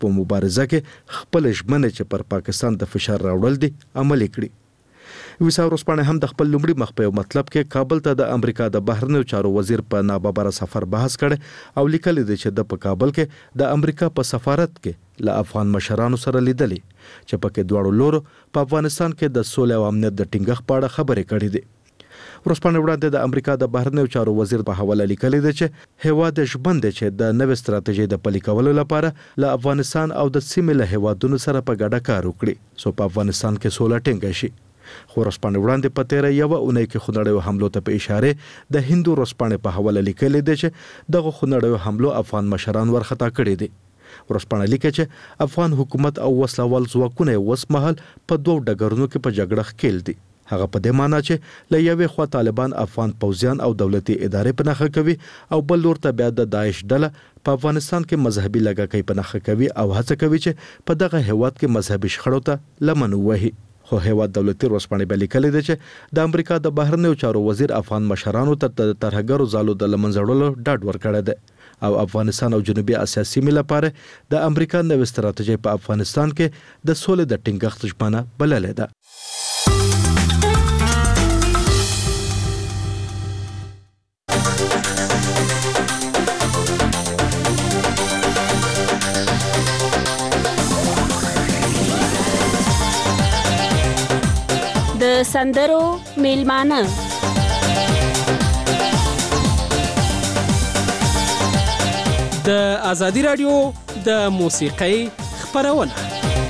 په مبارزه کې خپل ژمنه چې پر پاکستان د فشار راوړل دي عملي کړي. ویسا ورسپانه هم د خپل لومړي مخ په مطلب کې کابل ته د امریکا د بهرنیو چارو وزیر په ناببره سفر بحث کړي او لیکلي دي چې د کابل کې د امریکا په سفارت کې له افغان مشرانو سره لیدلي چې پکې دواړو لورو په افغانستان کې د سولې او امنیت د ټینګښت په اړه خبرې کړې دي. ورسپانه وړاندې د امریکا د بهرنیو چارو وزیر په حواله لیکلي دي چې هیواد ژمن دي چې د نوې ستراتیژۍ د پلي کولو لپاره له افغانستان او د سیمې له هیوادونو سره په ګډه کار وکړي څو په افغانستان کې سوله ټینګه شي. خو ورسپانه وړاندې په تیره یوه اونۍ کې خونړیو حملو ته په اشاره د هندو ورسپانه په حواله لیکلي دي چې دغه خونړیو حملو افغان مشران ورخطا کړي دي. ورسپانه لیکي چې افغان حکومت او وسلوال ځواکونه وسمهل په دوه ډګرونو کې په جګړه ښکیل دي. هغه په دې معنی چې له یوې خوا طالبان افغان پوځیان او دولتي ادارې په نښه کوي او بل لور ته بیا د داعش ډله په افغانستان کې مذهبي لږکۍ په نښه کوي او هڅه کوي چې په دغه هیواد کې مذهبي شخړو ته لمن ووهي. خو هیواد دولتي ورسپانه به لیکلي دي چې د امریکا د بهرنیو چارو وزیر افغان مشرانو ته د ترهګرو زالو د لمنځړلو ډاډ ورکړی دی او افغانستان او جنوبي اسیا سیمې لپاره د امریکا نوې ستراتیژۍ په افغانستان کې د سولې د ټینګښت ژمنه بللې ده. د سندرو میلمانه د ازادي رادیو د موسیقۍ خبرونه.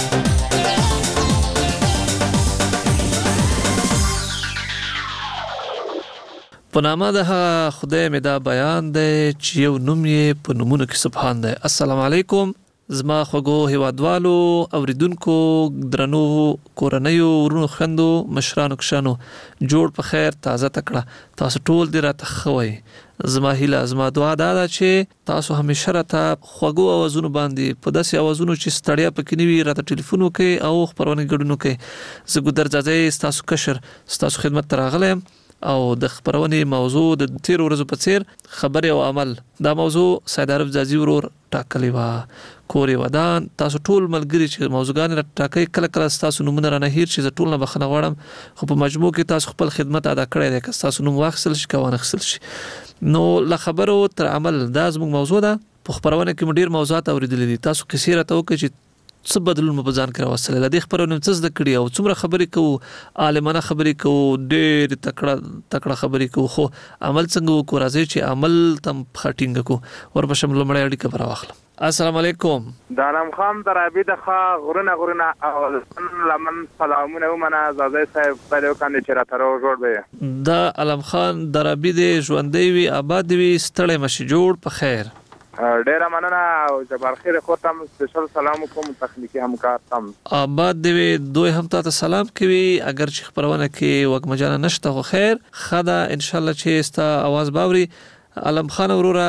په نامه د خدای مې دا بیان دی چې یو نوم یې په نومونو کې سبحان دی. السلام علیکم زما خوږو هیوادوالو اوریدونکو درنو کورنیو ورونو خویندو مشرانو کشانو جوړ په خیر تازه تکړه تاسو ټول دې راته خوي. زما هیله زما دعا دا ده چې تاسو همیشه راته خوږو اوازونو باندې په داسې اوازونو چې ستړیا پکې نه وي راته ټلیفون وکړئ او خبرونه ګډون وکړئ. زه ګودر ځاځي تاسو کشر تاسو خدمت ته راغلم او د خبرونې موضوع د تیر ورځو په څیر خبرې او عمل دا موضوع سید عرب ځاځي ورور ټاکلی و کوري ودان تاسو ټول ملګری چې موضوعګان را ټاکي کله کله تاسو نمونه را نه هیر چې ټول نه بخنه غواړم خو په مجموع کې تاسو خپل خدمت ادا کړی دی که تاسو نوم واخیستل شي کوان خپل شي نو له خبرو تر عمل دا زموږ موضوع ده. په خبرونه کې ډیر موضوعات اوریدل دي تاسو کثیره توګه چې څه بدلون په ځان کې راوستل د خبرونو څه زده کړی او څومره خبرې کوو عالمانه خبرې کوو ډېر تکړه خبرې کوو خو عمل څنګه وکړو راځي چې عمل تم خټینګ کو ورپښم لمړی اړیکه پر واخلم. السلام علیکم د علم خان درابی د غرونه او لمن سلامونه ومنه زازي صاحب په یو کاندې چې راترو جوړ دی د علم خان درابی د ژوندۍ وي آباد وي ستړی مشي جوړ په خیر. ډیره مننه او جبار خیر خو تم سپیشل سلام کوم تخنیکی همکار تم آباد دی دوی هم ته سلام کوي اگر چې خبرونه کې وګمجانه نشته خو خیر خدا ان شاء الله چې استا आवाज باوري. علم خان وروره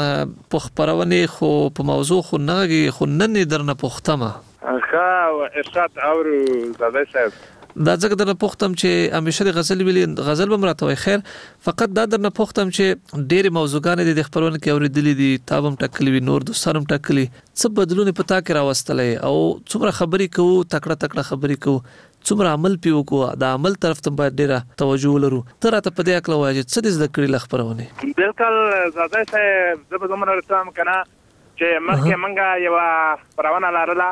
په خبرونه خو په موضوع خو نهږي خو نن درنه پختمه ښه ارشاد او زاده صاحب دا ځکه درنه پختم چې همیشه د غزل ویلي غزل به مراتوي خیر فقط دا درنه پختم چې ډېر موضوعګان د خبرونه کې اوریدلې دي تابم ټکلی وی نور دوستانم ټکلی څه بدلونه پتا کې راوستلې او څومره خبرې کوو تکړه خبرې کوو څومره عمل پیو کو دا عمل طرف ته باید ډیره توجه ولرو. تر ته په دې اکل وایي څه د ذکر له خبرونه بالکل زاده صاحب زه به زموږ رسام کنه چې مخکې منګه یو پرونه لارله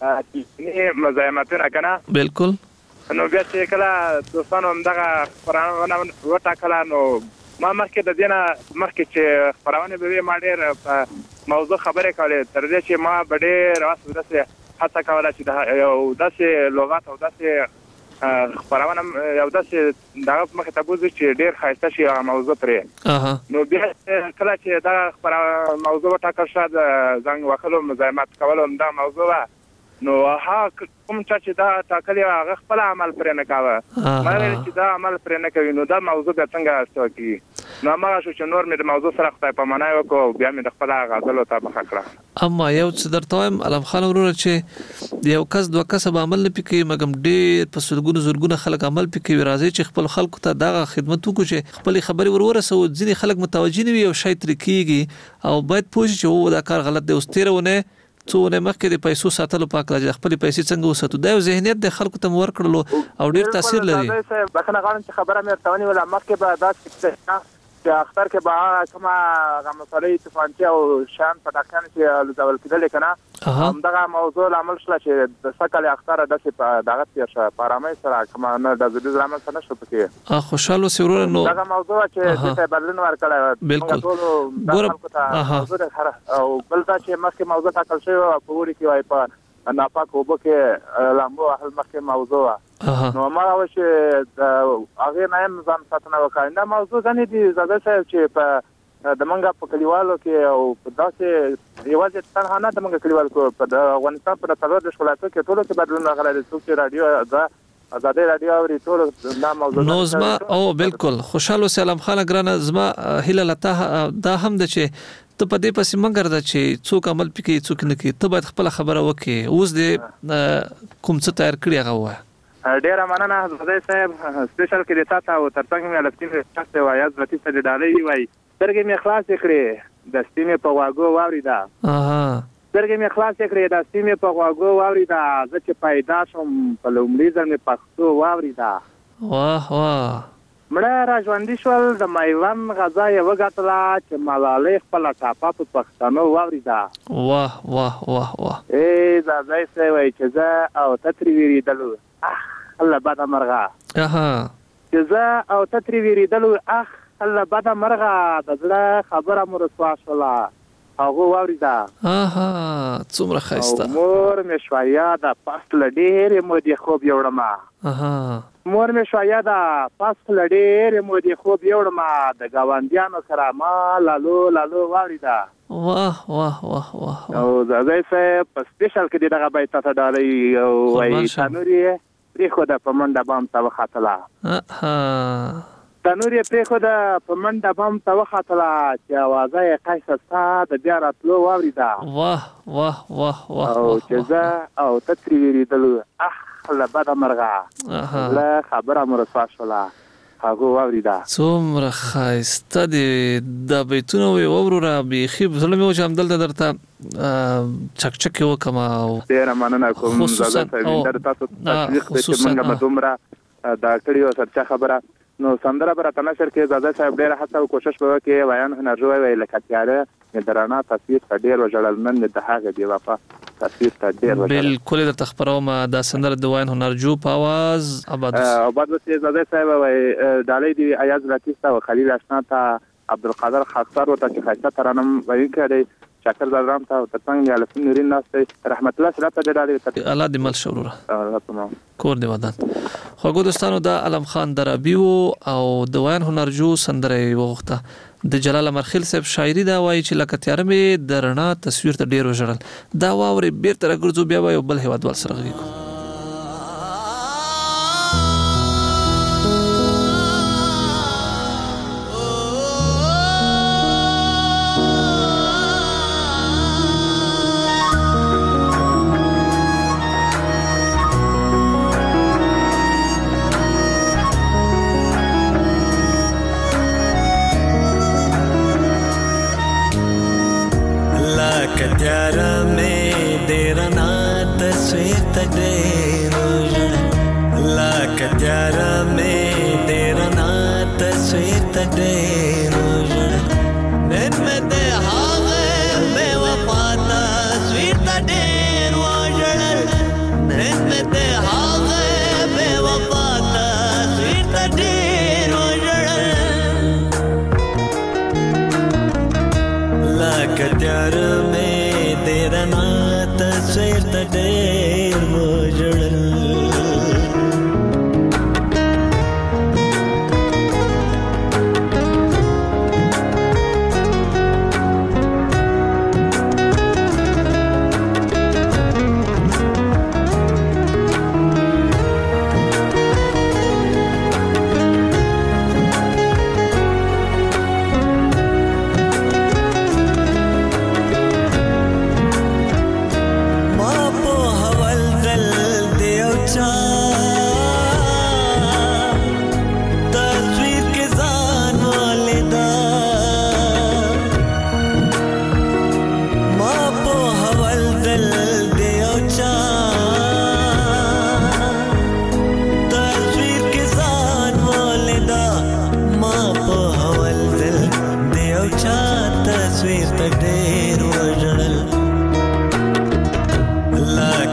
چې مزاحمتونه کنه بالکل نو بیا چې کله دوستانو همدغه خبرونه وټاکله نو ما مخکې د دې نه مخکې چې خبرونه به وي ما ډېر په موضوع خبرې کولې تر دې چې ما به ډېر داسې هڅه کوله چې یو داسې لغات او داسې خبرونه یو داسې دغه مخې ته بوځي چې ډېر ښایسته شي هغه موضوع پرې نو بیا کله چې دغه موضوع وټاکل شوه د زنګ وهلو مزاحمت کولو همدا موضوع وه نو کوم چې دا ټاکلې هغه خپل عمل پرې نه کاوه ما ویل چې دا عمل پرې نه کوي نو دا موضوع به څنګه استو کی نو ما شو چې نور مې د موضوع سره خدای په معنا وکړو بیا مې د خپل غزل ته مخ کړه. اما یو څه درته وایم علم خان ورور چې یو کس دوه کس به عمل نه پکې مګم ډېر په سلګونو زرګونو خلک عمل پکې راځي چې خپل خلکو ته دا خدمت وکړي چې خپل خبري ورورسو ځینې خلک متوجي نه وي او شاید تر کېږي او باید پوه شي چې دا کار غلط دی اوس تیرونه څو نه مخکې د پیسو ساتلو پاک راځي خپل پیسې څنګه وساتو دا یو ذهنیت د خلکو ته ورکړلو او ډیر تاثیر لري. بخنه غواړم چې خبره مې ورته ونیوله مخکې به داسې چې اختر کې به کومه هغه مسالې توفانچې او شیان پټاکیان چې لوځول کېدلې که نه همدغه موضوع لامل شوله چې د سږ کال اختر داسې په دغه تېر شه په ارامۍ سره کومه نه ډزډیز رامنځته نه شو پکې خوشحاله اوسې وروره. نو دغه موضوع چې دې ته بدلون ورکړی بالکل ټولو خلکو ته موضوع او بل دا چې مخکې موضوع ټاکل شوې وه په اوړي کې وایي په ناپاک اوبو کې لامبو وهل مخکې موضوع وه نو ما و چې هغه نه هم ځان ساتنه وکړ. دا موضوع ځنې دي زده صاحب چې په د منګه په کلیوالو کې او په داسې یوازې تنها نه د منګه کلیوالو په افغانستان په څلور د ولایتونو کې ټولو کې بدلون راغلی دی. څوک چې رادیو ازادي رادیو اوري ټولو دا موضوع نو زما او بالکل خوشاله سلام خان ګرانه زما هیله لته دا هم د چې ته په دې پسې منګر ده چې څوک عمل پکې څوک نه کوي ته باید خپل خبره وکړې اوس دې کوم څه تیار کړی هغه وایه. ډیره مننه زده صاحب سپیشل کې د تاسو او ترڅنګ مې لفتین تاسو وایي زتی څه ډالۍ وایي سترګې مې خلاص کړې د سیمې په واګو واوریدا سترګې مې خلاص کړې د سیمې په واګو واوریدا زه چې پیدا شوم په لومړي ځل مې پښتو واوریدا واه واه مړه را ژوندي شول د میوند غزا یې وګټله چې ملالۍ خپله ټاپه په پښتنو واوریدا. واه واه واه واه زازی صاحب وایي چې زه او ته ترې وېرېدلو الله بده مرغه چې زه او ته ترې وېرېدلو الله بده مرغه د زړه خبره مو رسوا شوله هغه واوریدا. څومره ښایسته مور مې شوه یاده پس له ډېرې مودې خوب یوړمه مور مې شوه یاده پس له ډېرې مودې خوب یوړمه د ګاونډیانو سره ما لالو لالو واوریدا. واه واه واه واه او زازی صاحب په سپیشل کې دې دغه بیت ته ډالۍ وایي تنور یې پرېښوده په منډه بام ته وختله تنور یې پرېښوده په منډه بام ته وختله چې اوازه یې قیصه ستا د بیا راتلو واوریدا. واه واه واه واه او چې زه او ته ترې وېرېدلو له بده مرغه له خبره مو رسوا شوله هغه واوریدا. څومره ښایسته دي دا بیتونه وې وروره بیخي زړه مې و چې همدلته درته چکچکې وکړم او ډېره مننه کوم زاده صاحب تاسو تشویق دی چې موږ به دومره دا کړي او سرچا خبره نو سندره به راته نشر کې زاده صاحب ډېره هڅه او کوشش به وکړي ویان هنرجو وایي لکه تیاره مې د رڼا تصویر ته ډېر وژړل نن مې د هغې بې وفا تصویر ته ډېر وژړل. بالکل درته خپروم دا سندره د ویان هنرجو په اواز آباد اوسې زاده صاحب وایي ډالۍ دي ایاز لطیف ته او خلیل اشنا ته عبدالقادر خاکسار ورته چې ښایسته ترانم ویونکی دی شاکر زرام ته ترڅنګ د الفین نورین ناست دی رحمت الله سره ته ډالۍ الله دې مل شه وروره کور دې ودان. خوږو دوستانو دا علم خان درابي او د ویان هنرجو سندره یې وغوښته د جلال امرخیل صاحب شاعري دا وایي چې لکه تیاره مې د رڼا تصویر ته ډېر وژړل دا واورې بیرته راګرځو بیا به یو بل هېوادوال سره غږېږو.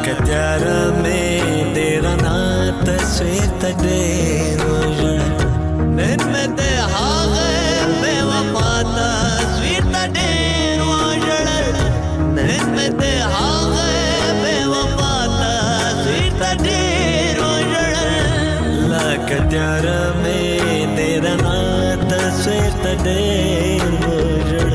کتیار میں تیرا نا تصویر تا دیر وجڑ نن میں تے ہاغے بے وفا تصویر تا دیر وجڑ نن میں تے ہاغے بے وفا تصویر تا دیر وجڑ لا کتیار میں تیرا نا تصویر تا دیر وجڑ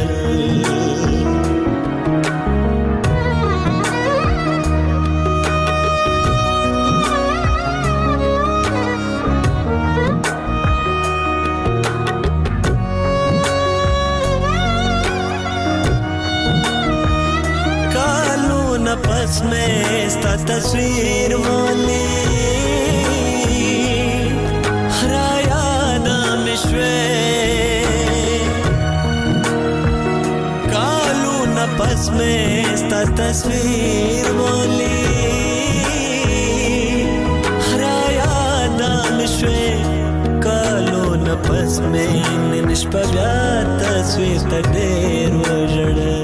نفس میں ستا تصویر والی ہرایا نام شوے کالو نفس میں ستا تصویر والی ہرایا نام شوے کالو نفس میں نشپا بیا تصویر تا دیر وجڑ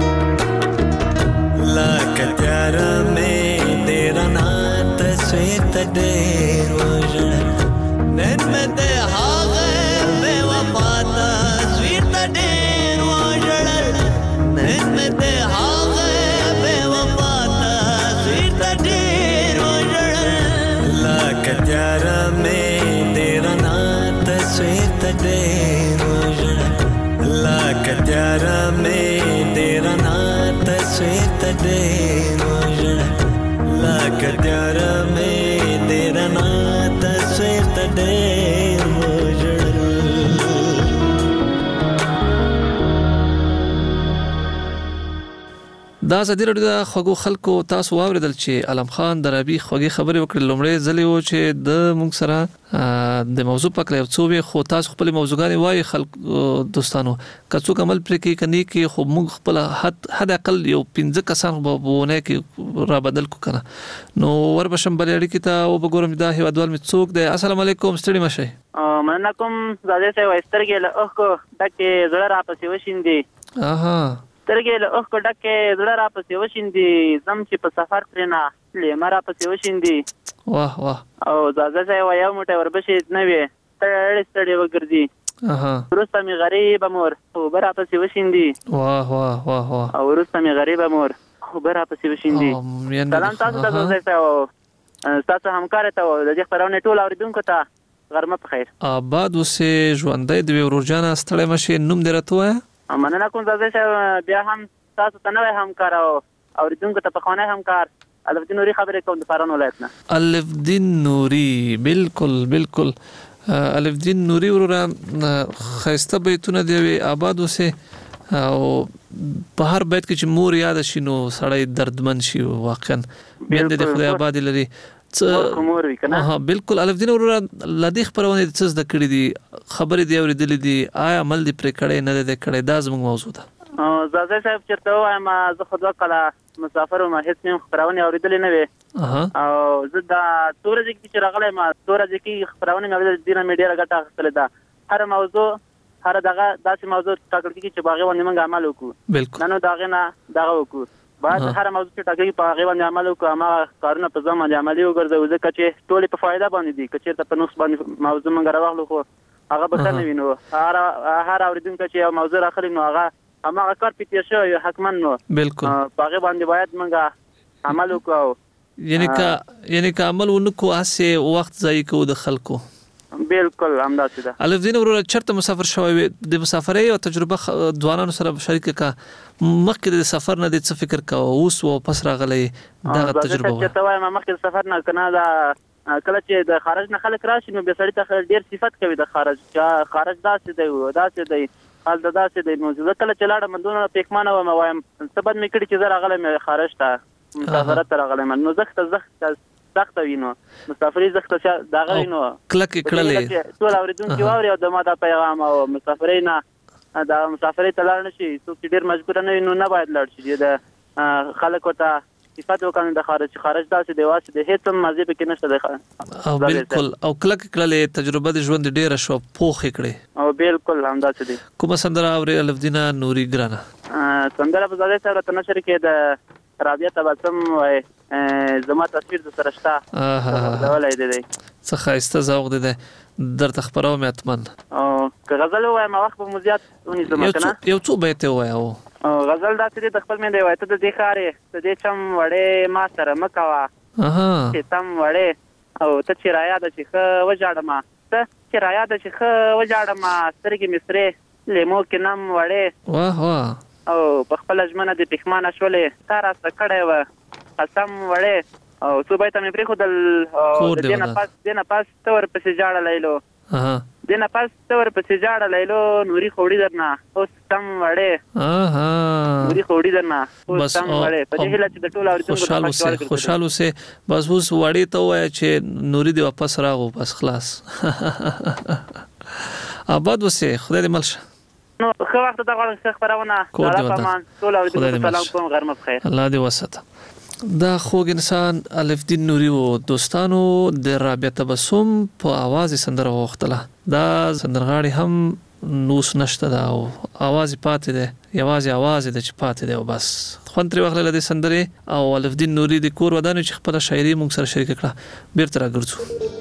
کتیار میں تیرا نا تصویر تا دیر وجڑ نن میں تے ہاغے بے وفا تصویر تا دیر وجڑ نن میں تے ہاغے بے وفا تصویر تا دیر وجڑ لا کتیار میں تیرا نا تصویر تا دیر وجڑ لا کتیار میں تیرا نا تصویر تا دیر وجڑ لا کتیار میں تیرا نا تصویر تا دیر وجڑ دا ازادي راډیو د خوږو خلکو تاسو واوریدل چې علم خان درابي خوږی خبرې وکړې لومړی ځلې و چې د موږ سره د موضوع په اړه څو به خو تاسو خپل موضوعګانې وایي خلک دوستانو کڅو کمل پر کې کني کې خو موږ خپل حد اقل یو 15 کسان وبونه کې را بدل کو کنه نو ور بشم بلې اړیکې ته او وګورم دا هیوادوال می څوک دی السلام علیکم ستړي مشه مننه کوم زاده سه وسترګې له اوخ کو دکې زړه را پسې وشیندي اها سترګې له اوخ کو دکې زړه را پسې وشیندي زم چې په سفر پرنا لمر را پسې وشیندي واه واه او زاده سه یو موټه وربشې نه وي ستړي وګرځي اها ورسته می غریب مور او برا پسې وشیندي واه واه واه واه او ورسته می غریب مور او برا پسې وشیندي سلام تاسو ته زاده سه تاسو همکار ته د دې خبرونه ټول اوریدونکو ته غرمه په خیر آباد وسه ژوندۍ د ورورجان ستړي مشه نوم درته مننه کوم زاده شه بیا هم تاسو ته نوې همکار او اوریدونکو ته په خوانه همکار الف دین نوري خبرې کوم د فرن ولایت نه الف دین نوري بالکل الف دین نوري ورته خسته بیتونه دی آباد وسه او په هر بیت کې چې مور یاد شینو سړی دردمن شي واقعا بیا د خدای آباد لري کومور وی کنه ها بالکل الف دین ورته لدی خبرونه د څه د کړې دي خبرې دی اوریدلې دي آیا عمل دی پر کړې نه دی کړې دا زموږ موضوع ده زاده صاحب چرته وایم زه خو کله مسافر ما هیڅ نیم خبرونه اوریدلې نه وي او زه دا تورځ کې چې راغله ما تورځ کې خبرونه مې اوریدلې دي نه میډیا راګټه خپل ده هر موضوع هر دغه داسې موضوع ټاکل کې چې باغې باندې موږ عمل وکړو بالکل نو داغه نه دغه وکړو بعد هر موضوع چې ټاکل کې باغې باندې عمل وکړو ما کارونه په ځم باندې عملي وګرځو ځکه چې ټول په فائدہ باندې دي کچې ته په نوښ باندې موضوع موږ راوغلو خو هغه به څنګه وینو هر اوریدونکو چې یو موضوع راخلي نو هغه کار پیټ شو یو حکمن نو بالکل باغې باندې باید موږ عمل وکړو یعنی که عمل ونکو اسه وخت ضایع کو د خلکو بالکل همداسې ده الف دین ورور چرته مسافر شوی د مسافرۍ او تجربه ځوانانو سره شریک کا مخکې د سفر نه د څه فکر کا اوس او پس راغلی دا تجربه چې ته وایم مخکې سفر نه کنه دا کله چې د خارج نه خلک راشي نو به سړی ته ډیر صفات کوي د خارج داسې دی حال داسې دی نو زه کله چې لاړم مندونه پېکمانه وم وایم سبد مې کړي چې زه راغلم خارج ته مسافرت ته راغلم نو زخت وینو مسافرۍ زخت داغه وینو کلک کړلې ټول اوریدونکو واوري او د ما دا پیغام او مسافرۍ نه دا مسافرۍ ته لاړ نشي څوک ډیر مجبور نه وینو نه باید لاړ شي د خلکو ته صفات وکړي د خارج داسې دی واسه د هیڅ مازه به کې نشته ده او بالکل او کلک کړلې تجربه د ژوند ډیره شو پوخ کړې او بالکل همداسې دی کوم سندره اوري الف دین نوري ګرانه سندره په ځای سره تنشر کې د رابعه تبسم وای زما تصویر د سره شته ولای دی څه خایسته ذوق دی درته خبرو مې اتمن او که غزل وایم وخت په مزيات ونی زما کنه یو څو بیت وایو غزل دا چې د خپل مې دی وای ته د دې خارې ته دې چم وړې ما سره مکوا چې تم وړې او ته چې رایا د چې خ وجاړم ته چې رایا د چې خ وجاړم سترګې مصری لیمو کې نم وړې واه واه او په خپل ژمنه د پښمانه شولې تارا سکړې و قسم وړې او صبح ته مې پرې خدل دینه پاس تور پسې جاړه لیلو دینه پاس تور پسې جاړه لیلو نوري خوړی درنه اوس تم وړې نوري خوړی درنه اوس تم وړې په دې هله چې د ټول اوریدونکو خوشاله سه بس اوس وړې ته وای چې نوري دی واپس راغو بس خلاص آباد وسه خدای دې ملشه نو خو وخت دا غواړم خبرونه ټول اوریدونکو سلام کوم غرمه بخیر الله دې وساته دا خوږ انسان الف دین نوري و دوستانو د رابعه تبسم په आवाज سندره وختله دا سندرغاړي هم نوس نشته دا او आवाज پاتې ده یوازې आवाज د چ پاتې ده او بس خوان تر وخت له سندره او الف دین نوري د کور ودانو چې خپل شاعري مونږ سره شریک کړه بیرته راګرځو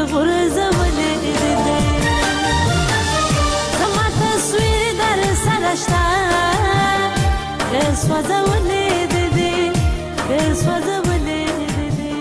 غرزولې دې زما تصویر در سره شته سوځولې دې سوځولې دې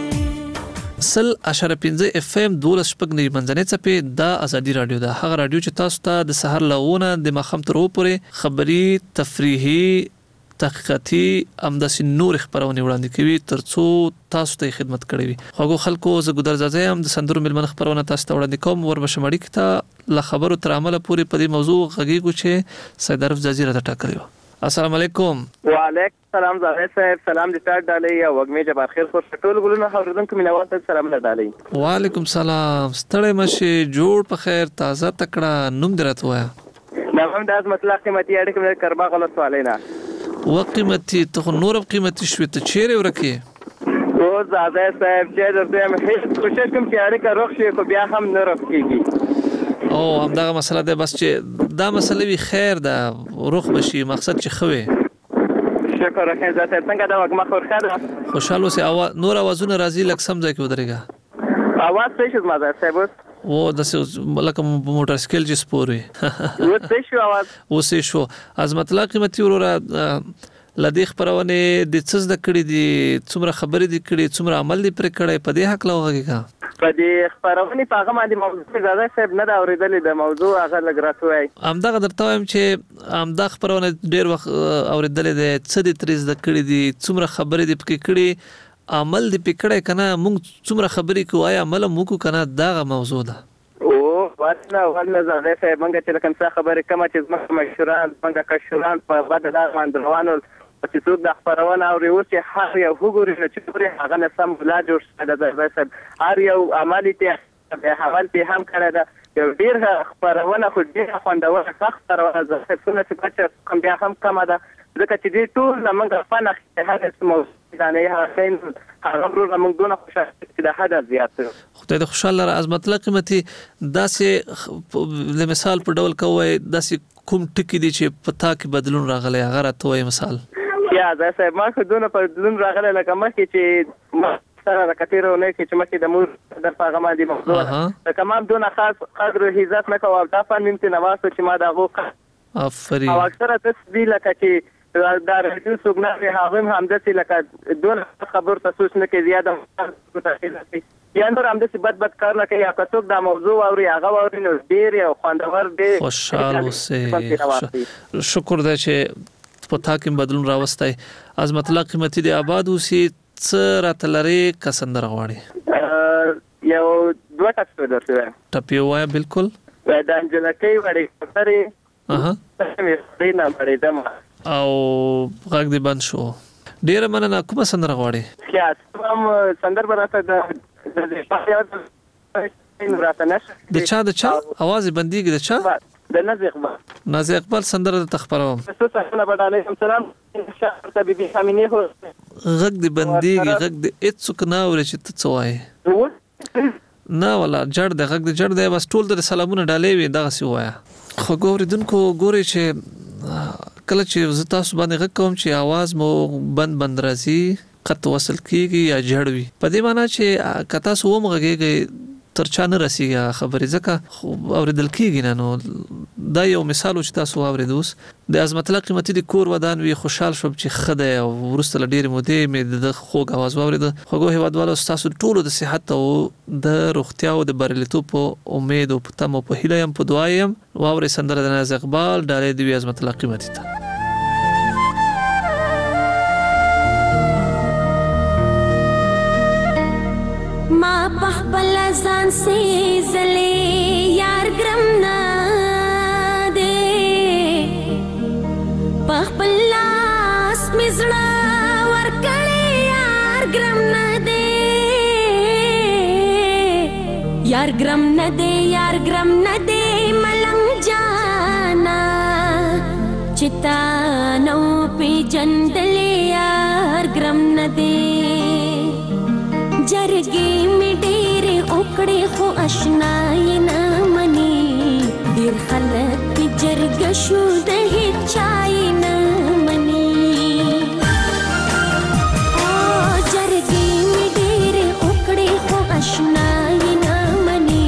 100.5 FM 12 منځنۍ څپې دا ازادي رادیو ده. هغه رادیو چې تاسو ته د سحر لغونه د مخم تر پورې خبري تفریحي تحقیقاتي امداسي نور خبرونه وړاندې کوي ترڅو تاسو ته خدمت کړي وي. خو خلکو زه ګودر زازه هم د سندرو ملمن خبرونه تاسو ته وړاندې کوم وربشمړی کته ل خبرو تر عمله پورې په دې موضوع غږیږو چې سیدارف جزیره ته ټاکلی و. السلام علیکم. وعلیکم السلام زاهد صاحب سلام دې ټاټ ډالۍ او وګمې جبار خیر خو ټول ګلونه اوریدونکو مینوال ته سلام ډالۍ. وعلیکم السلام ستړی مشه جوړ په خیر تازه تکړه نوم درته وایا. نوم د عظمت الله قیمتي اړیکې مې کربا غلط سوالینا وقیمتي ته نور قیمتي شوي ته چیرې ورکه او زاهد صاحب چې درته هیڅ کوشش کوم چې اړیکه روغ شي خو بیا هم نه روغيږي. او همدغه مسله ده بس چې دا مسله وی خیر ده روغ بشي مقصد چې خوي. شکر راځه زه څنګه دا وګما خورخه خوشاله سي نور اوازونه راځي لکه سم ځای کې ودرېګا اواز څه شي مازه صاحب و د لکه موټر سایکل چې سپوري و څه شو اواز و څه شو عظمت الله قیمتي وروره لدی خبرونه د څه د کړي دي څومره خبرې دي کړي څومره عمل دي پر کړي په دې حق لوغه کا په دې خبرونه په هغه باندې موضوع زاده صاحب نه دا اوریدلې د موضوع هغه لګراتوي امدغه درته وایم چې امدا خبرونه ډیر وخت اوریدلې دي څه دي ترز د کړي دي څومره خبرې دي پکې کړي عمل دي پکړه کنه موږ څومره خبرې کوی عمل موږ کنه داغه موضوع ده او ورنه زاده صاحب موږ چې کوم څه خبرې کوم چې مشوران موږ کشوران په بده دا باندې روانو چې څوک د خبرونه او ریو چې هر یو وګوري چې پرې هغه نه سم ولا جوړ شته د صاحب هر یو عملي ته حوال په هم کړه دا یو ډیر خبرونه خو ډیر خوندور سخت خبرونه زه څنګه چې کوم بیا هم کومه ده ځکه چې دې ټول موږ په نه هغه موضوع دا نه هغه موږ دونه خوشاله چې د حد زیات خدای د خوشاله عظمت الله قیمتي داسې مثال په ډول کوي داسې کوم ټکی دي چې پتا کې بدلون راغلی هغه راته وایي مثال یا زه صاحب ما خو دونه په بدلون راغلی لکه مخکې چې سره راکتیرونه چې مخکې د مور د هغه باندې موضوع لکه ما دونه خاص قدر او عزت نه کوم دا په نیم ته نواسو چې ما دا غو افرین او اکثره تسبیح لکه چې دا رجل سګناري هغه هم د څه لکه دونه خبر تاسو نه کې زیاده یا نور هم د بد کار نه کوي که څوک دا موضوع اوري هغه اوري نو ډیر او خوندور دی خوشاله اوسئ شکر ده چې په تاکم بدلون راوستای عظمت الله قیمتي دی آباد اوسئ څه راتلری کسندر غواړي یو دوه ټکو درته ټپی وای بالکل دا انجلکې وړي سره نه پړې دم او غږ دی بند شو ډیر مننه کومه سندره غواړي یا کوم سندر براته د چا आवाज بنديږي د چا د نازي اقبال سندره د تخبروم تاسو بداله سلام شاعر بيبي خامنه هو غږ دی بنديږي غږ دی اڅوک نه اوري چې ته څوای نه ولا جړ د غږ دی جړ دی بس ټول د سلامونه ډالې وي دغه سی وایا خو ګوریدونکو ګوري چې کله چې زه تاسو باندې غږ کوم چې आवाज مو بند راځي قط وصل کیږي یا جړوي په دې معنی چې کتا سو مغږیږي ترچا نه رسیږي خبرې ځکه اوریدل کیږي نه نو دا یو مثال چې تاسو اوریدوس د عظمت الله قیمتي د کور ودان وی خوشحال شوم چې خدای او ورسته ډېر مودې مې د خوږ आवाज واورید خوګو هیوادوالو تاسو ټول د صحت او د روغتیا او د بریالیتوب په امید او په تمه په هیله يم په دعایم واوري سندره د ناز اقبال ډالې دی عظمت الله قیمتي ته ما پخپل ځان سي زلي یار ګرم نه دي پخپل لاس مزړه ورکړې یار ګرم نه دي یار ګرم نه دي یار ګرم نه دي ملنګ جانا چتا نو پی جندل یار ګرم نه دي جرګي می ډېر اوکړې خو آشنای نه مني ډېر خلک جرګ شو د هچای نه مني او جرګي می ډېر اوکړې خو آشنای نه مني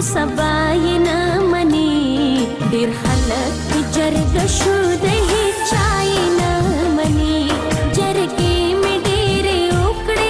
سبا یې نه مني ډېر خلک جرګه شو د هیچا یې نه مني جرګې مې ډېرې وکړې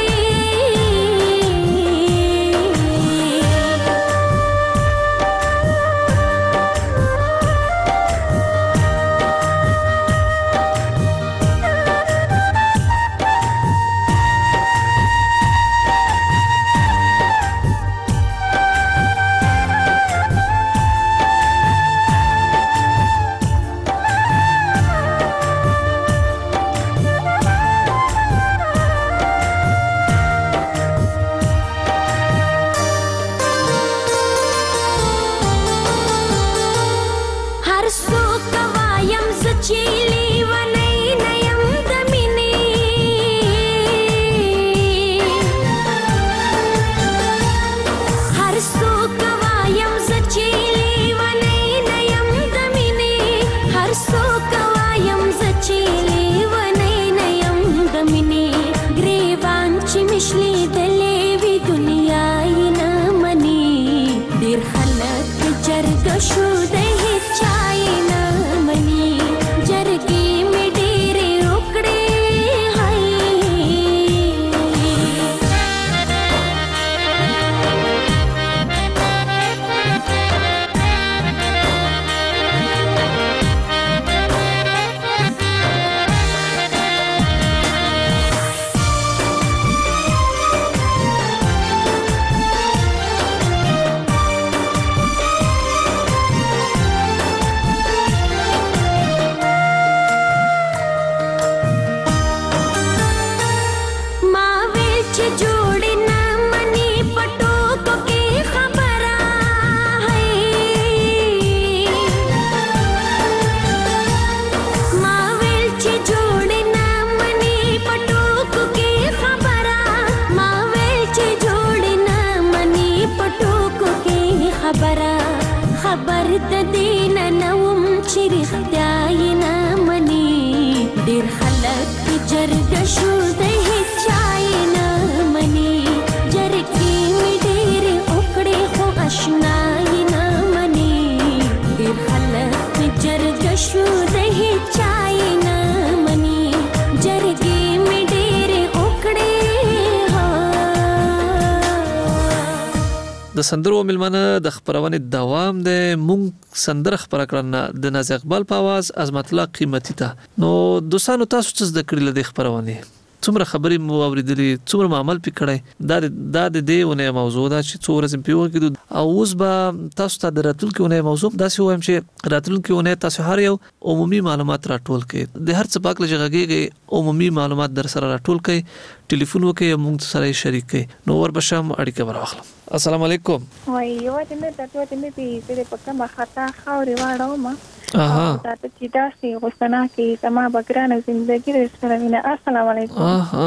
د سندرو ملمنه د خبرونې دوام د مونږ سندره خبره کړنه د ناز اقبال په आवाज عظمت الله قیمتي ته نو دوستانو تاسو څه د کړل د خبرونې څومره خبرې مو اوریدلې څومره عمل پکړای دا د دې ونه موضوع دا چې څومره زم پیو کېدو او اوس به تاسو ته دراتل کې ونه موضوع دا څه وایم چې راتل کې ونه تاسو هر یو عمومي معلومات راټول کړئ د هر څه پاک لږه عمومي معلومات در سره راټول کړئ ټلیفون وکړئ موږ سره شریک کړئ نو وربشم اړیکه ورواخلم السلام علیکم وای یو د مې د توته مې په دې پکې ما خطا خاورې واړو ما دا ته چې داسې غوښتنه کې زما بګرانه ژوندۍ در سره وینه السلام علیکم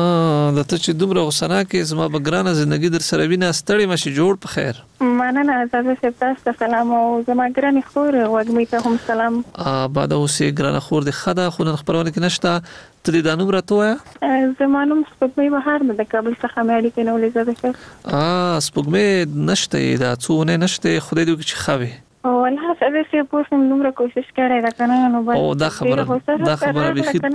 دا ته چې دومره غوښتنه کې زما بګرانه ژوندۍ در سره وینه ستړي مشه جوړ په خیر مننه زه تاسو سلام او زما ګرانه خور وګمی ته هم سلام بعد اوسې ګرانه خور د خدا خو خبرونه کې نشته ته د نوم راته وایا زمانوم سپوږمۍ بهار د کابل څخه مې اړیکه نه ولې زده سپوږمۍ نشته دا څونه نشته خدای دې چې خوي او الله سره چې پوښتنه نومره کوشش کړی دا کنه نو او دا خبره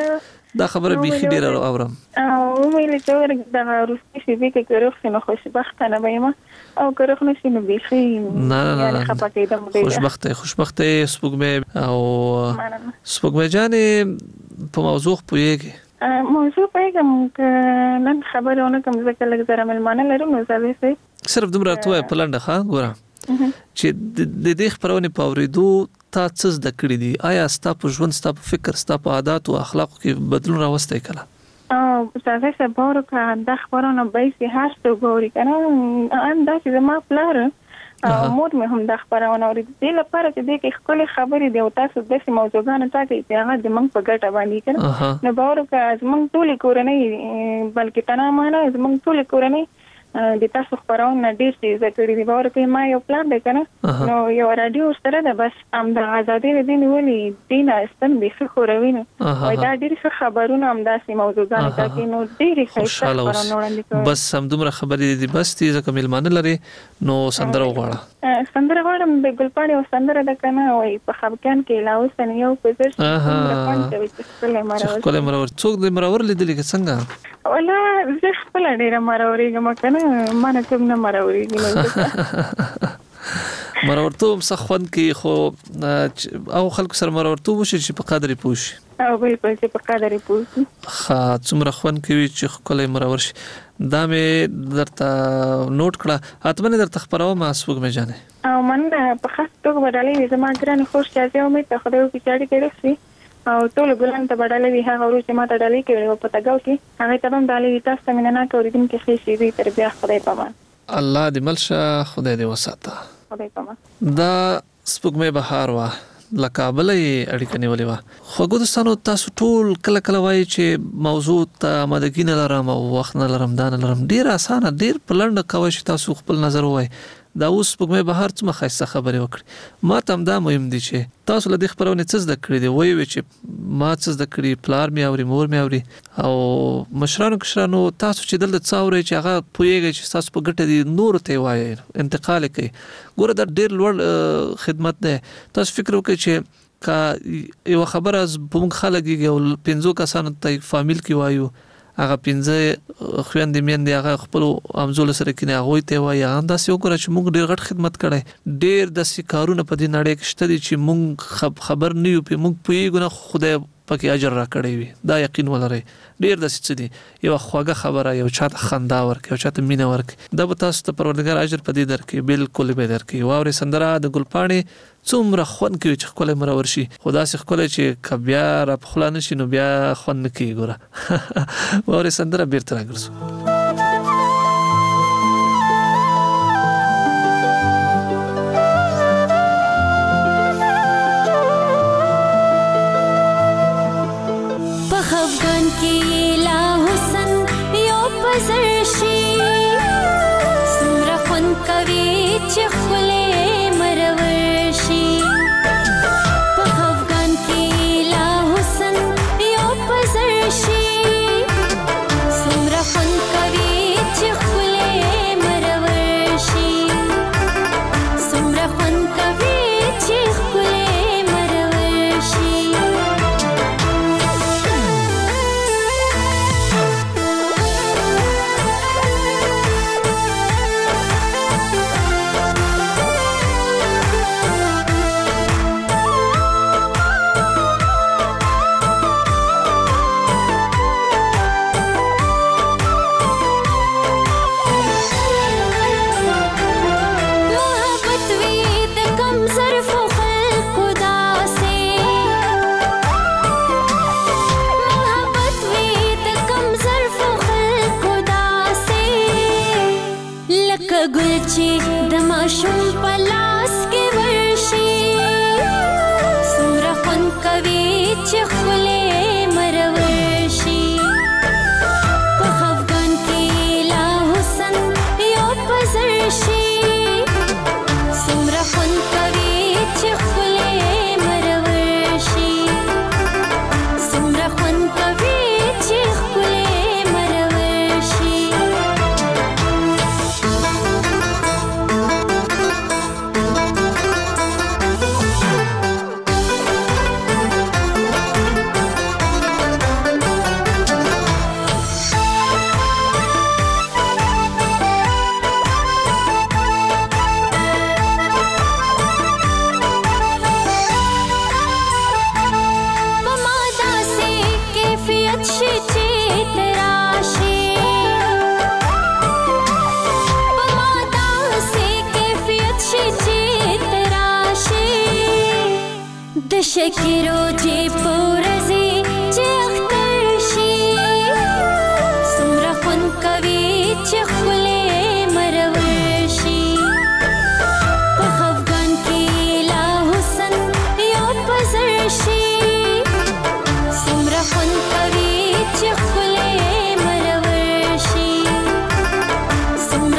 بيخي ډیره اورم او ویل چې ورګه روسي شي به کې روخ نو خوشبختانه به ما او کروخ نشي نو بيخي نه خوشبخته سپوږمۍ او سپوږمۍ جانې په موضوع پوهیږي موضوع پوهیږم نن خبرونه کوم ځکه لږ زره ملمانه لرم نو زه صرف دومره توه پلانډه ښه ګورم چې د دې خبرونه په اوریدو تا څه زده کړې دي آیا ستاسو په ژوند ستاسو په فکر ستاسو په عادت او اخلاق کې بدلون راوستي کله او زه څه بورو کا د خبرونه به سي هر څه ګوري کنه ان دا چې ما پلار مور مې هم د خبرونه اوریدل لپاره چې د خپل خبرې دی او تاسو د سیمه موضوعانه ته چې هغه د منځ په ګټه باندې کنه نو بورو کا زمونږ ټول کورنۍ بلکې تنه مانه زمونږ ټول کورنۍ د تاسو خبرونه ډیر څه ذکر دي باور کوي ما یو پلان دی کنه نو یو رادیو سره ده بس ام د ازادي دین ولي دین استن به خوروي نو وای دا ډیر څه خبرونه هم داسې موضوعګان کوي نو ډیر ښه خبرونه وړاندې کوي بس هم دومره خبرې دي بس دې ځکه ملمانه لري نو سندره وغواړه سندره غواړم د ګلپاڼې او سندره ده کنه وای په خپکان کې لاوس نه یو پزر خپل مرور څوک د مرور لیدل کې څنګه ولا زه خپل ډیره مرورېږم کنه ما نه کوم نه مرورېږم مرورتوب سخون کې خو او خلکو سره مرورتوب وشي چې په قدر پوش او به په قدر پوش خا څومره خون کوي چې خپل مرور شي دا مې درته نوٹ کړه اتمنه درته خبرو ما سوق مې جانې او من په خاص توګه بدلې زما ګران خوش راځي او مې ته خدای په چاړي کې رسي او ټول ګلان ته بدلې وی هغه ورځ ما ته ډالې کې په تاګو کې هغه ته هم ډالې تاسو ته نه کوریدم کې خېشي دي تر بیا خدای پامان الله دې ملشه خدای دې وساته خدای پامان دا سپوږمۍ بهار وا لکابلې اړیکه نیولې وا خو ګودستانو تاسو ټول کله کله وایي چې موضوع ته آمادګي نه لرم او وخت نه لرم دا نه لرم ډیر اسانه ډیر پلند کوي چې تاسو خپل نظر وایي دا اوس سپوږمۍ بهار څه مخایسته خبرې وکړي ما ته هم دا مهم دي چې تاسو له دې خبرونه څه زده کړی دی وایي چې ما څه زده کړی پلار مې اوري مور مې اوري او مشرانو کشرانو تاسو چې دلته څاوري چې هغه پوهیږي چې تاسو په ګټه دي نور ته وایي انتقال کوي ګوره دا ډیر لوړ خدمت ده تاسو فکر وکړئ چې کا یو خبره از بوم خلګي او 15 کسانو ته فامیل کې وایو هغه 15 خويندې میندې هغه خپل امزول سره کې نه غوي ته وایي انده سې وګوره چې موږ ډیر غټ خدمت کړي ډیر د سکارونه په دې نړۍ کې شته دي چې موږ خبر نه یو په موږ پویګو نه خدای پکې اجر را کړی وي دا یقین ولرئ ډیر د څه دي یو خوږه خبره یو چاته خندا ورکړي یو چاته مینه ورکړي دا به تاسو ته پروردګار اجر پدې درکړي بالکل به درکړي واوري سندره د ګلپاڼې څومره خون کوي چې خپل مرور شي خدا سي خپل چې کبیا را پخلانه شي نو بیا خون کوي ګوره واوري سندره بیرته راګرځو افغان کې لا حسن یو پزر شي سمره خون کوي چې خله مرور شي په افغان کې لا حسن یو پزر شي سمره خون کوي چې خله مرور شي سمره خون کوي چې خله مرور شي ګلچې د ماشوم په لاس کې ورشي سمره خون کوي چې خولې مرور شي په افغان کې لا حسن یو پزر شي سمره خون کوي چې خولې مرور شي سمره خون کوي چې خولې مرور شي شکیرو چې پورزي چې اختر شي سمره خون کوي چې خولې مرور شي په افغان کې لا حسن یو پزر شي سمره خون کوي چې خولې مرور شي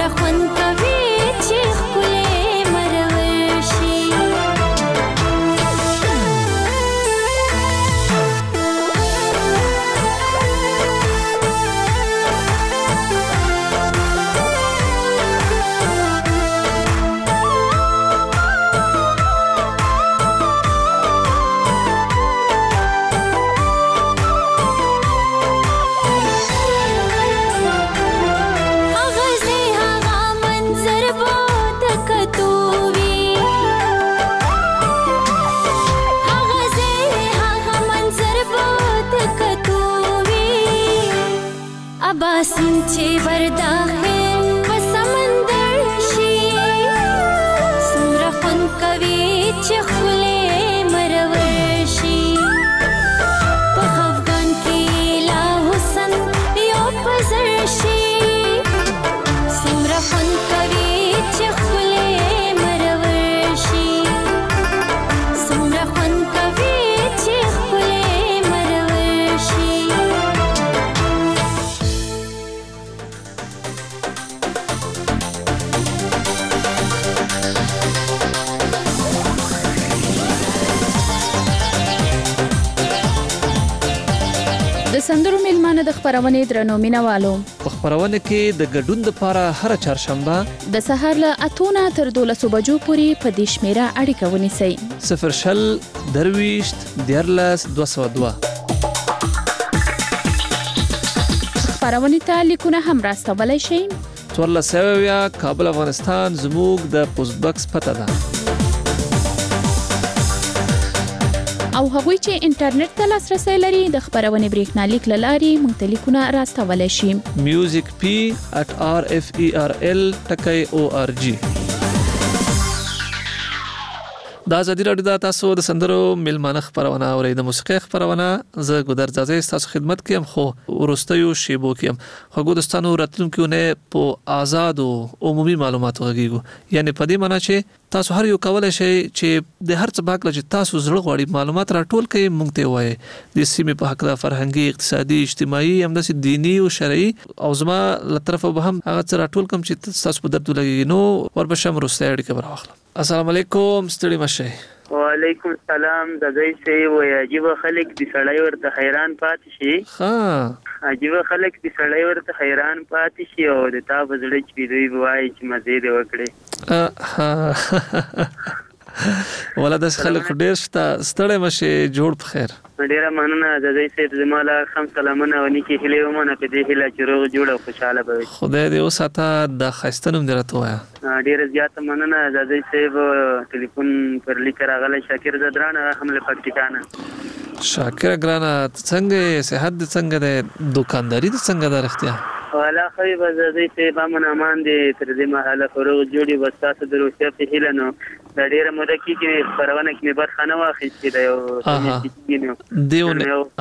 اباسم چې ورداخل په سمندر شي سمره خوند کوي چې خولې مرور شي په خفګان کې لا حسن یو په زر شي سمره خوند کوي چې خولې مرور شي سمره خوند کوي چې خولې مرور شي د سندرو میلمانه د خبرونې درنو مینوالو په خبرونه کې د ګډون لپاره هر چهارشنبه د سهار له 8 نه تر 12 بجو پورې په دې شمیره اړیکه ونیسئ 0 درويشت دیارلس 202 خبرونې ته لیکونه هم راستولی شئ 14 کابل افغانستان زموږ د پوسټ باکس پته ده او هغوی چې انټرنیټ ته لاسرسي لري د خبرونې بریښنالیک له لارې موږ ته لیکونه راستولی شي musicp@rferl.org دا ازادي راډیو د تاسو د سندرو میلمانه خبرونه او د موسیقي خبرونه زه ګودر ځاځي تاسو خدمت کوم خو ورستیو شیبو کوم خو ګودستانو راتلونکو نه په آزاد او عمومي معلوماتو غږیږو یعنی په دې معنی چې تاسو هر یو کولای شئ چې د هر څه باک لږ تاسو زړه غواړي معلومات راټول کړئ مونږ ته وایي د سیمې په حق د فرهنګي اقتصادي اجتماعي همداسې دینی او شرعي او زما له طرفه به هم هغه څه راټول کوم چې تاسو په درد لګي نو وربشم روسته اړیکه براخله السلام علیکم ستړي مشه وعلیکم السلام د دې سي وای عجیب خلک د سړی ورته حیران پاتې شي ها عجیب خلک د سړی ورته حیران پاتې شي او د تا بزړه چې دوی وای چې مزه دې وکړي ولادت خلک ډیر ستړي مشه جوړ په خیر ډیره مننه د دې سي زماله خم سلامونه او نیکی هلي ومنه په دې هله چې روغ جوړ او خوشاله به خدای دې وساته د خاستنوم درته وایا ډیره زیاته مننه د دې سي ټلیفون پر لیکر غل شاکر زدران حمله پکتیکانه شاکر ګرانه څنګه صحت دې څنګه ده دکانداري دې څنګه ده رښتیا والا خو به د دې سي بامن امان دې تر دې محله روغ جوړي وساسه دروسته په هلنو د ډیره موده کې پرونه کې برخه نه واخیستې ده یو دیونه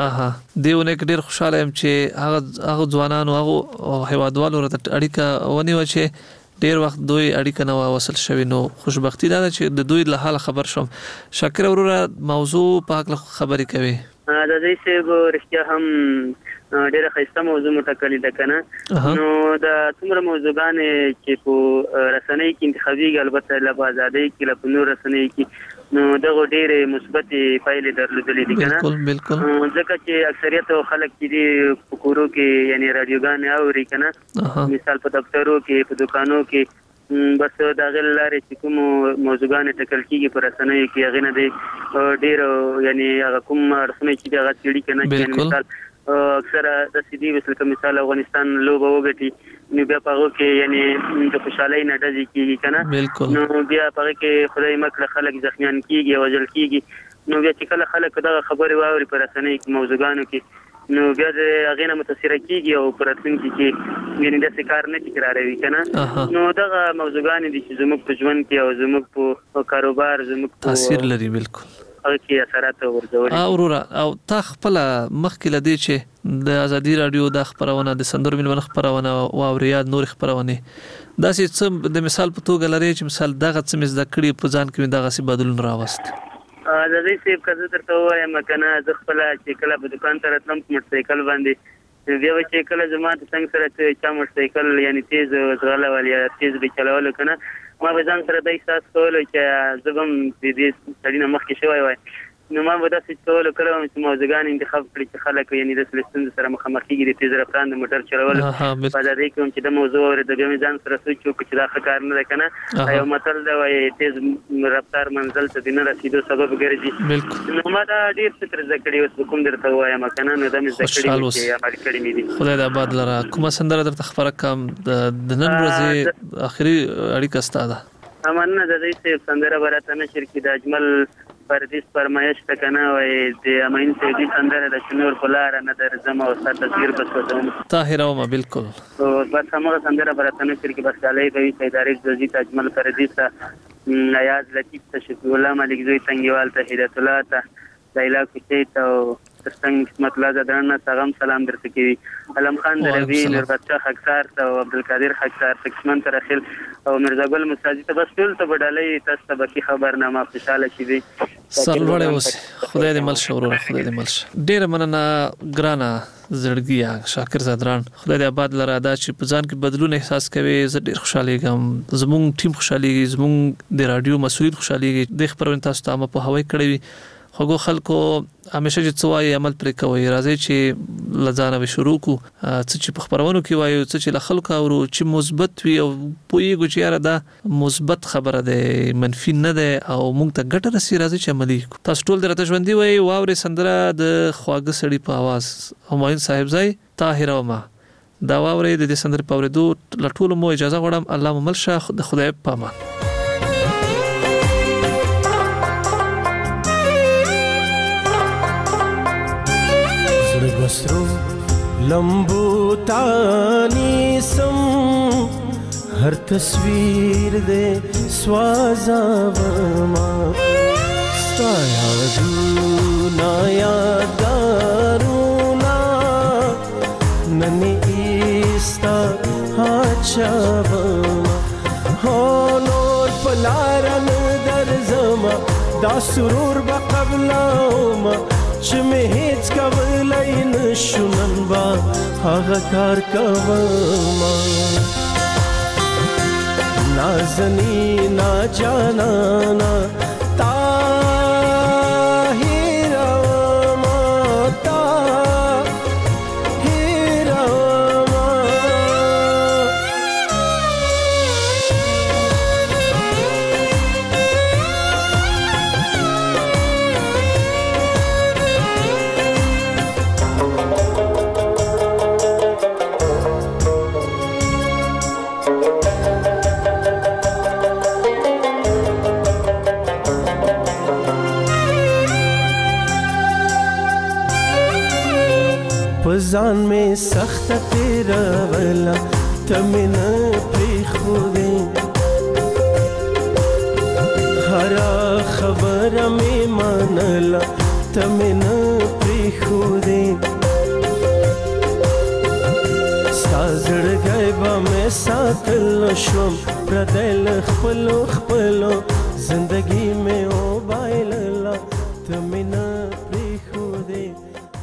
ډیر خوشاله يم چې هغه ځوانانو هغه هیوادوالو ته اړیکه ونیو چې ډیر وخت دوی اړیکه نه وصل شوی نو خوشبختی ده چې د دوی له حال خبر شوم شکر وروره موضوع پاک خبرې کوي د دې څه ورښتیا هم ډیره خسته موضوع متکلی ده کنه نو د څومره موضوعګانې چې په رسنۍ کې انتخابي البته له آزادۍ کې له نور رسنۍ کې نو دغه ډیره مثبت فایلې درلودلې دي کنه بالکل ځکه چې اکثریت خلک چې دی پکورو کې یعنی رادیوګانې اوري کنه مثال په دفترو کې په دکانو کې بس دا غل لارې چې کوم موضوعګانې ټکل کیږي پر رسنۍ کې هغه نه دی ډیر یعنی هغه کوم رسنۍ چې هغه چړي کنه مثال اکثر د سیدی مثال افغانستان لوبه وګټي نو بیا پاغو کې یعنی د خوشحالي نه ډزې کیږي کنه نو بیا پاغه کې خدای مکړه خلک زخمیان کیږي او وجل کیږي نو بیا چې کله خلک دا خبره واوري پر رسنۍ کې موضوعګانو کې نو بیا د هغه نه متاثر کیږي او پراتونکي کې یعنی د کار نه تکراروي کنه نو دا موضوعګان دي چې زموږ په ژوند کې او زموږ په کاروبار زموږ تاثیر لري بالکل هغه کې اثرات ورځول او تا خپل مخکې لدی چې د ازادي رادیو د خبرونه د سندرو ملمن خبرونه او اوریاد نور خبرونه دا چې د مثال په توګه لري چې مثال دغه څه مزد کړي په ځان کې دغه څه بدلون راوست د دې څه کزه ترته وایم کنه د خپل چې کله په دکان ته راتلم موټر سایکل باندې بیا چې کله زما څنګه سره چې موټر سایکل یعنی تیز غلا ولیا تیز به چلول کنه ما به ځان سره د احساس کول چې زبم دې سړی مخ کې شوی وای نو ما به تاسو ټول کړو چې موضوعګان انتخاب کړی چې خلک یعنی د سلستون سره مخامخ کیږي د تیز رفتار د موټر چلول په دې کوم چې د موضوع اور د بیا ځان سره سوچو چې دا ښه نه ده کنه یو متل دا وایي تیز رفتار منزل ته نه رسیدو سبب ګرځي نو ما دا ډیر څه ذکرې اوس کوم درته وایم کنه نو دا مې ذکرې چې عمل کړی مې دي خدای د آباد لره کومه سندره درته خبره کوم د نن ورځې اخري اړیکه ستاده امنه د دې څه سندره براته نشر کې د اجمل پردیس فرمایش ته کنه وای د امین سیدی سندره د شنور پلار نه درځم او ستاسو تصویر بسوم طاهره ما بالکل او بس هغه سندره براتنه چې بس علي کوي سیداری جزئی تجمل پردیس نیاز لطیف ته شکر الله ملک زوی تنګوال ته هدایت الله ته لایلا کوچی ته ترڅنګ قسمت الله زدرانه سلام سلام درته کوي علم خان دروی نور بچا خکسار ته او عبدالقادر خکسار تکسمن تر اخل او مرزا ګل مساجد ته بس ټول ته بدلې تاسو ته بکی خبرنامه خوشاله شي دي سرلوړې اوس خدای دې مل شورو خدای دې مل ډېر مننه ګرانا زړګیا شاکر زدران خدای دې آباد لره دا چې په ځان کې بدلون احساس کوي زه ډېر خوشاله یم زموږ ټیم خوشاله زموږ د رادیو مسؤلیت خوشاله د خبرونه تاسو ته په هوای کړی خو خلکو همیشه چې څوای عمل پرې کوي راځي چې لزانه به شروع کو چې په خبرونو کې وایو چې له خلکو اورو چې مثبت وي او پویګو چې یاره دا مثبت خبره ده منفي نه ده او موږ ته ګټه رسي راځي چې عملي تاسو ټول درته ژوندۍ وي واوري سندره د خواږه سړي په आवाज همایون صاحب زای طاهره ما دا واوري د دې سندره په اوریدو لټول مو اجازه غواړم الله مل شه د خدای په امان وسرو لمبو تانی سم هر تصویر دے سوازا ورما ستایا دونا یادارونا ننی ایستا حاچا ورما هونور پلارن در زما دا سرور بقبلاوما چې مې هیڅ کولای نشو نن با هغه کار کوم نازنی نا جانانا پزان میں سخت تیرا ولا تمن پری خودی ہرا خبر میں منلا تمن پری خودی سازړ غیبا میں ساتل شوم پردل خپلو خپلو زندگی میں او بایللا تمن